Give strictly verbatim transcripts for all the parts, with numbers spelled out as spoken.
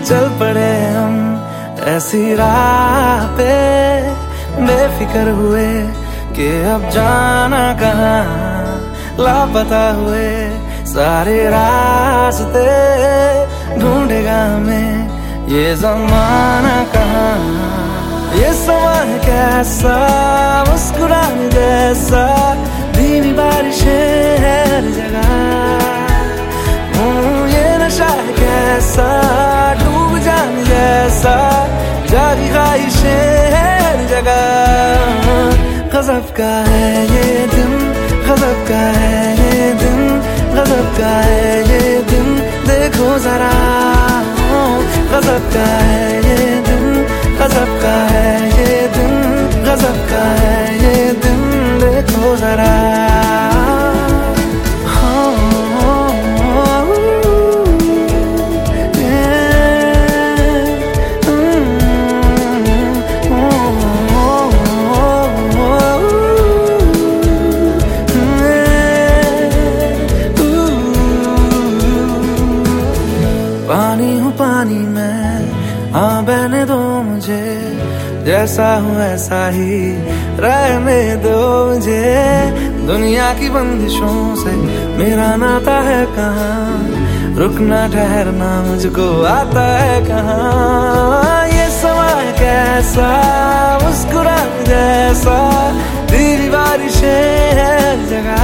चल पड़े हम ऐसी राह पे, बेफिक्र हुए कि अब जाना कहाँ, लापता हुए सारे रास्ते, ढूंढेगा हमें ये ज़माना कहाँ। ये समा है कैसा, मुस्कुराने जैसा, धीमी बारिशें हर जगह। ये नशा है कैसा, डूब जाने जैसा, जागी ख्वाहिशें हर जगह। गज़ब का है ये दिन, गज़ब का है ये दिन, गज़ब का है ये दिन, देखो जरा। गज़ब का है ये दिन, गज़ब का है ये दिन, गज़ब का है ये दिन, देखो जरा। पानी हूँ पानी मैं, हाँ बहने दो मुझे, जैसा हूँ ऐसा ही रहने दो मुझे। दुनिया की बंदिशों से मेरा नाता है कहाँ, रुकना ठहरना मुझको आता है कहाँ। ये समा है कैसा, मुस्कुराने जैसा, धीमी बारिशें हर जगह।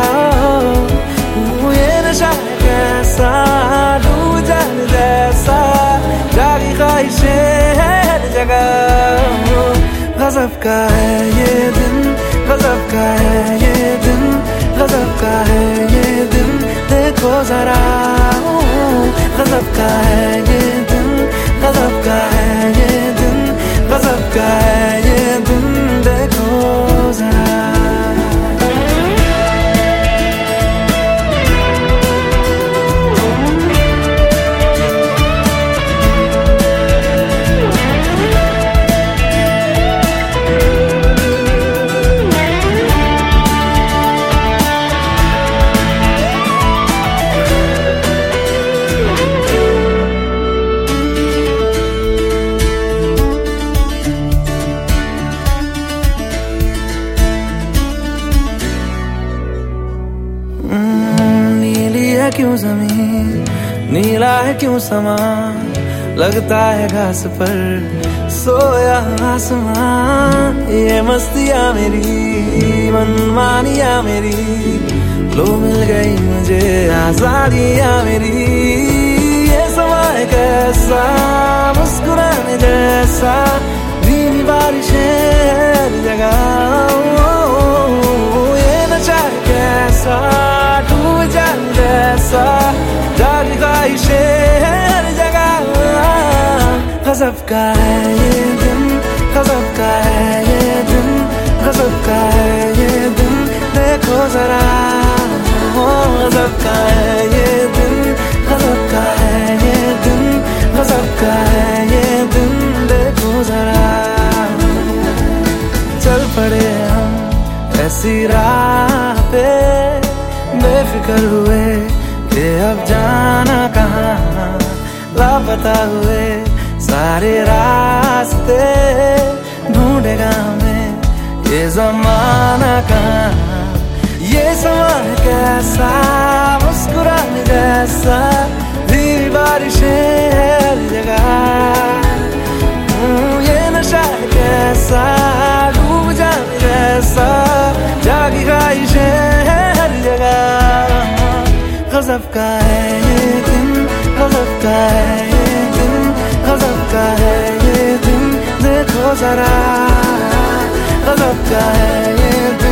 ये नशा है कैसा, डूब जाने जैसा, जागी ख्वाहिशें हर जगह। गज़ब का है ये दिन, गज़ब का है ये दिन, गज़ब का है ये दिन, देखो जरा। गज़ब का है ये दिन, गज़ब का है ये दिन, गज़ब का है ये दिन, देखो जरा। क्यों ज़मीन, नीला है क्यों समा, लगता है घास पर सोया आसमां। ये मस्तियाँ मेरी, मनमानियाँ मेरी, लो मिल गई मुझे आज़ादियाँ मेरी। ये समा है कैसा, मुस्कुराने जैसा, धीमी बारिशें हर जगह। ये नशा है कैसा, डूब जाने जैसा, जागी ख्वाहिशें हर जगह। गज़ब का है ये दिन, गज़ब का है ये दिन, गज़ब का है ये दिन, देखो जरा। गज़ब का है ये दिन, गज़ब का है ये दिन, गज़ब का है ये दिन, देखो जरा। चल पड़े हम ऐसी राह पे, बेफिक्र हुए कि अब जाना कहाँ, लापता हुए सारे रास्ते, ढूंढेगा हमें ये ज़माना कहाँ। ये समा है कैसा, मुस्कुराने जैसा, धीमी बारिशें हर जगह। ये नशा है कैसा, डूब जाने जैसा, जागी ख्वाहिशें हर जगह। गज़ब का है ये दिन, गज़ब का है ये दिन, गज़ब का है ये दिन, देखो जरा। गज़ब का है ये दिन।